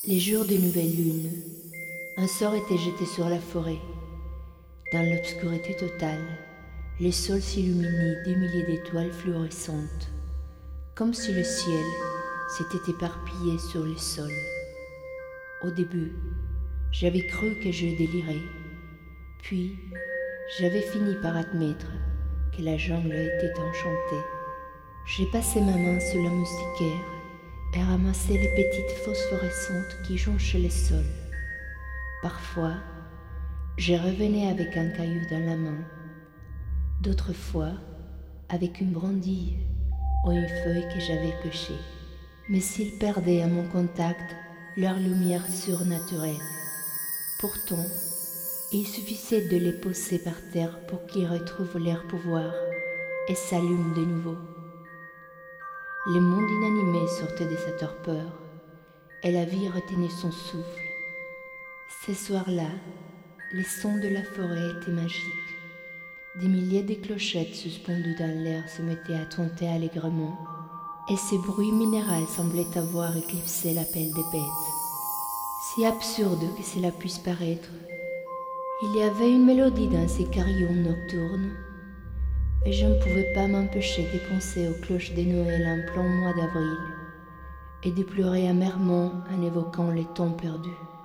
Les jours de nouvelle lune, un sort était jeté sur la forêt. Dans l'obscurité totale, le sol s'illuminait de milliers d'étoiles fluorescentes, comme si le ciel s'était éparpillé sur le sol. Au début, j'avais cru que je délirais, puis j'avais fini par admettre que la jungle était enchantée. J'ai passé ma main sur la moustiquaire et ramassé les petites phosphorescentes qui jonchent le sol. Parfois, je revenais avec un caillou dans la main, d'autres fois avec une brindille ou une feuille que j'avais pêchée. Mais s'ils perdaient à mon contact leur lumière surnaturelle. Pourtant, il suffisait de les poser par terre pour qu'ils retrouvent leur pouvoir et s'allument de nouveau. Le monde inanimé sortait de sa torpeur et la vie retenait son souffle. Ce soir-là, les sons de la forêt étaient magiques. Des milliers de clochettes suspendues dans l'air se mettaient à chanter allègrement, et ce bruit minéral semblait avoir éclipsé l'appel des bêtes. Si absurde que cela puisse paraître, il y avait une mélodie dans ces carillons nocturnes, et je ne pouvais pas m'empêcher de penser aux cloches de Noël en plein mois d'avril, et de pleurer amèrement en évoquant les temps perdus.